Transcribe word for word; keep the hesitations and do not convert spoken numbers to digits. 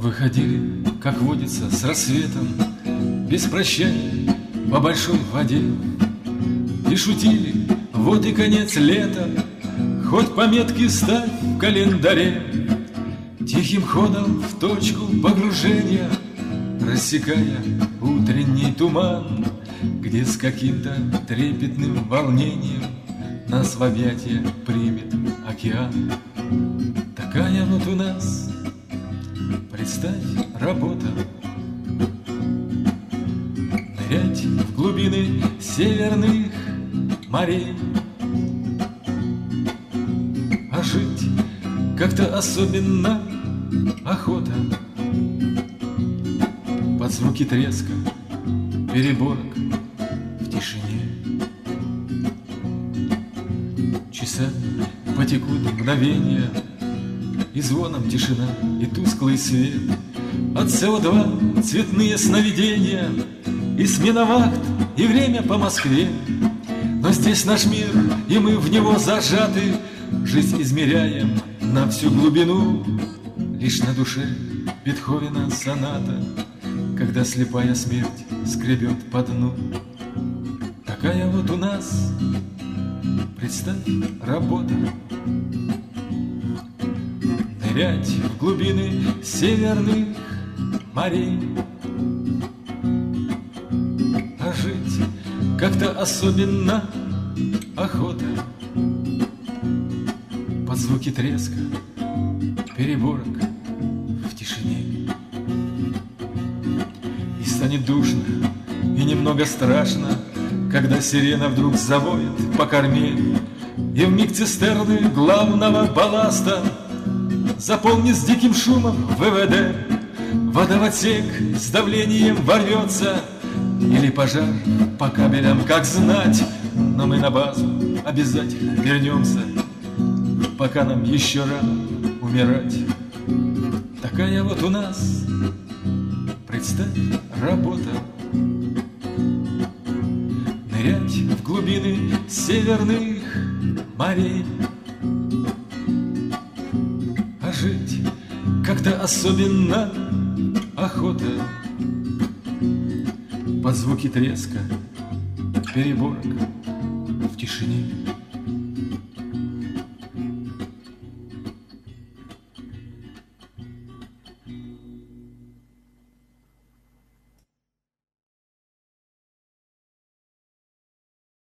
Выходили, как водится, с рассветом, без прощания по большой воде. И шутили, вот и конец лета, хоть пометки ставь в календаре. Тихим ходом в точку погружения, рассекая утренний туман, где с каким-то трепетным волнением нас в объятия примет океан. Такая вот у нас, представь, работа. Нырять в глубины северных морей, а жить как-то особенно охота. Под звуки треска переборок в тишине. Часами потекут мгновения, и звоном тишина, и тусклый свет. От С О два цветные сновидения, и смена вахт, и время по Москве. Но здесь наш мир, и мы в него зажаты, жизнь измеряем на всю глубину. Лишь на душе Бетховена соната, когда слепая смерть скребет по дну. Такая вот у нас, представь, работа. Нырять в глубины северных морей, а жить как-то особенно охота. Под звуки треска переборок в тишине. И станет душно, и немного страшно, когда сирена вдруг завоет по корме, и вмиг цистерны главного балласта заполнит с диким шумом В В Д. Вода в отсек с давлением ворвется, или пожар по кабелям, как знать. Но мы на базу обязательно вернемся, пока нам еще рано умирать. Такая вот у нас, представь, работа. Нырять в глубины северных морей, а жить как-то особенно охота. Под звуки треска переборок в тишине.